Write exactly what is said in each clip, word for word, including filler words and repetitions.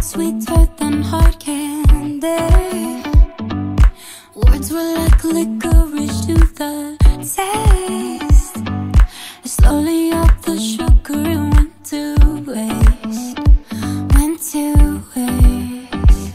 sweeter than hard candy. Words were like licorice to the taste. Slowly all the sugar went to waste, went to waste.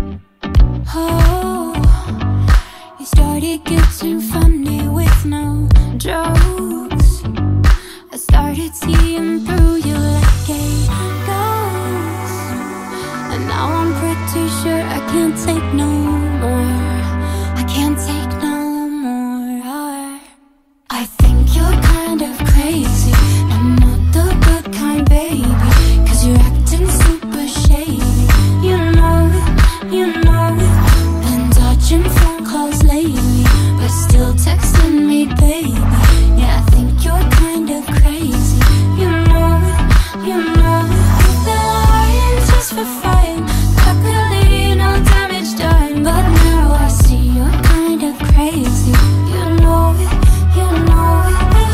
Oh, you started getting funny with no jokes. I started seeing through you like a ghost, and now I'm pretty sure I can't take no more. I can't take no more. I think you're kind of crazy, and not the good kind, baby, 'cause you're acting super shady. You know it, you know it. Been dodging phone calls lately, but still texting me, baby. Yeah, I think you're kind of crazy. You know it, you know it. You've been lying just for fun. Luckily, no damage done, but now I see you're kind of crazy. You know it, you know it.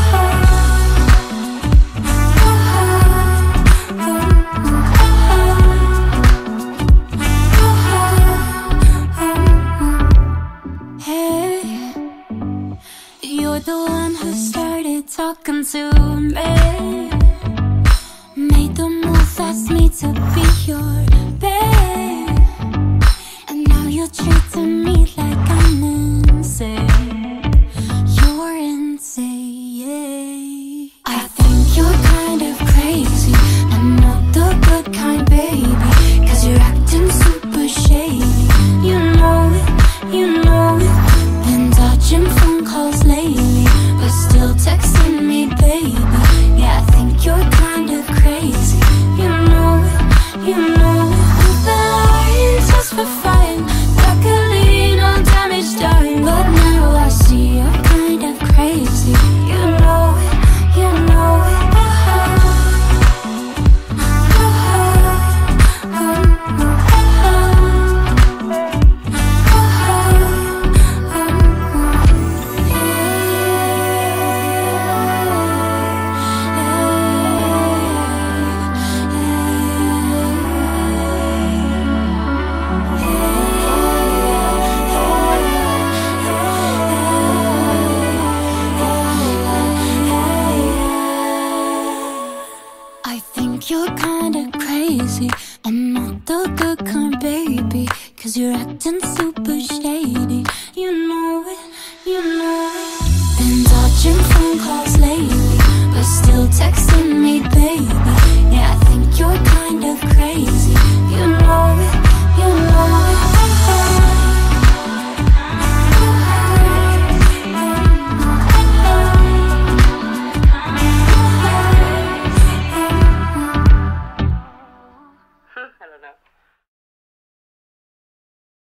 Hey, you're the one who started talking to me, made the move, asked me to be your babe, and now you're treating me like I'm insane. You're insane. I think you're kind of crazy, and not the good kind, baby, 'cause you're acting super shady. You know it, you know it. Been dodging phone calls lately, but still texting me, baby. Yeah, I think you're kind of crazy. You know it, you know it. You've been lying just for fun. Luckily, no damage done, but now I see you're kind of crazy. You know it, you know it. I think you're kinda crazy, and not the good kind, baby, 'cause you're acting super shady. You know it, you know it. Been dodging phone calls lately, but still texting